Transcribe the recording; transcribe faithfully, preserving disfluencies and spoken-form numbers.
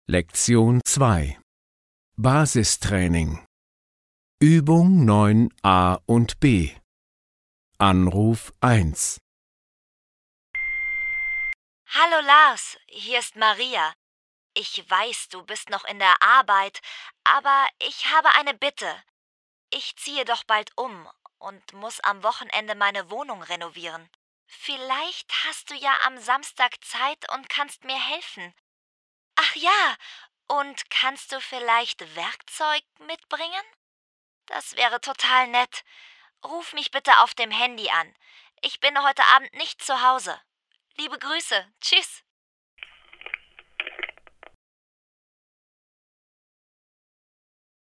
Lektion zwei. Basistraining. Übung neun a und b. Anruf eins. Hallo Lars, hier ist Maria. Ich weiß, du bist noch in der Arbeit, aber ich habe eine Bitte. Ich ziehe doch bald um und muss am Wochenende meine Wohnung renovieren. Vielleicht hast du ja am Samstag Zeit und kannst mir helfen. Ach ja, und kannst du vielleicht Werkzeug mitbringen? Das wäre total nett. Ruf mich bitte auf dem Handy an. Ich bin heute Abend nicht zu Hause. Liebe Grüße. Tschüss.